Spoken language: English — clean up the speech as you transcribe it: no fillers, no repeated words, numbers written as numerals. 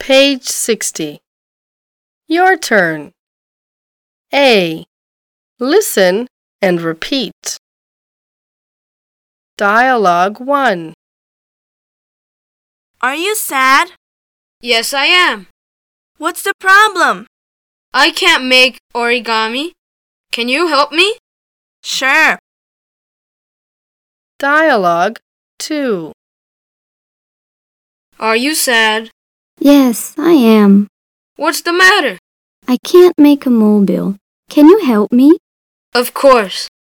Page 60. Your turn. A. Listen and repeat. Dialogue 1. Are you sad? Yes, I am. What's the problem? I can't make origami. Can you help me? Sure. Dialogue 2. Are you sad? Yes, I am. What's the matter? I can't make a mobile. Can you help me? Of course.